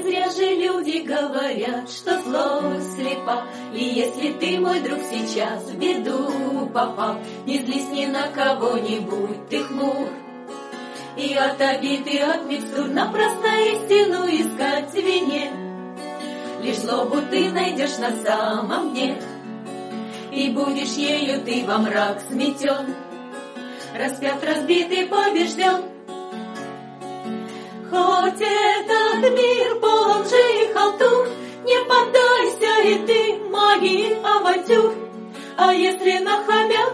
зря же люди говорят, что злость слепа. И если ты, мой друг, сейчас в беду попал, не злись ни на кого-нибудь, ты хмур. И от обид, и от микстур напрасно истину искать в вине. Лишь злобу ты найдешь на самом дне, и будешь ею ты во мрак сметен, распят, разбит и побежден. Хоть этот мир полон лжи и халтур, не поддайся и ты магии авантюр. А если нахамят,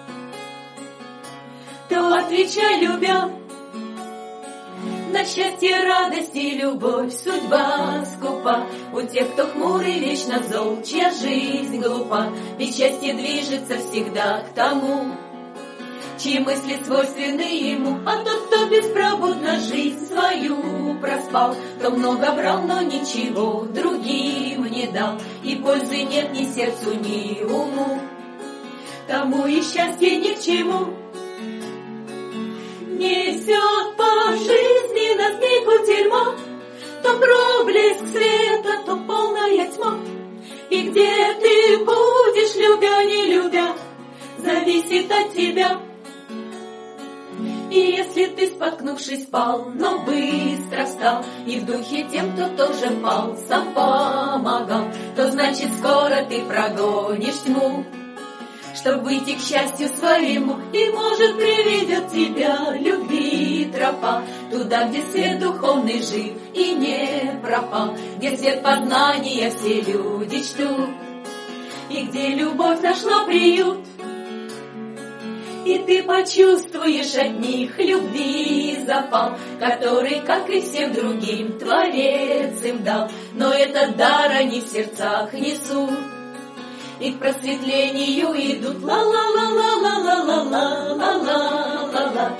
то отвечай любя. На счастье, радость и любовь судьба скупа у тех, кто хмурый, вечно зол, чья жизнь глупа. Ведь счастье движется всегда к тому, чьи мысли свойственны ему. А тот, кто беспробудно жизнь свою проспал, кто много брал, но ничего другим не дал, и пользы нет ни сердцу, ни уму, тому и счастье ни к чему. Несет по жизни на змейку дерьмо, то проблеск света, то полная тьма. И где ты будешь, любя, не любя, зависит от тебя. И если ты, споткнувшись, пал, но быстро встал, и в духе тем, кто тоже пал, сам помогал, то значит скоро ты прогонишь тьму, чтоб выйти к счастью своему. И, может, приведет тебя любви тропа туда, где свет духовный жив и не пропал, где свет познания все люди чтут, и где любовь нашла приют. И ты почувствуешь от них любви запал, который, как и всем другим, Творец им дал. Но этот дар они в сердцах несут, и к просветлению идут. Ла-ла-ла-ла-ла-ла-ла-ла-ла-ла-ла-ла,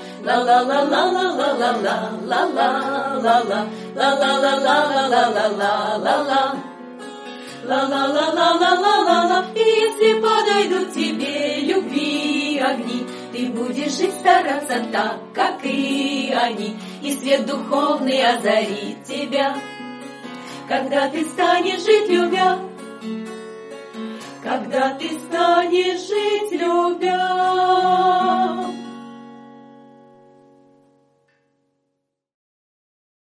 ла-ла-ла-ла-ла-ла-ла-ла-ла-ла, ла-ла-ла-ла-ла-ла-ла-ла-ла, ла-ла-ла-ла-ла-ла-ла-ла. И если подойдут тебе любви огни, ты будешь жить, стараться так, как и они, и свет духовный озарит тебя, когда ты станешь жить любя. Когда ты станешь жить любя.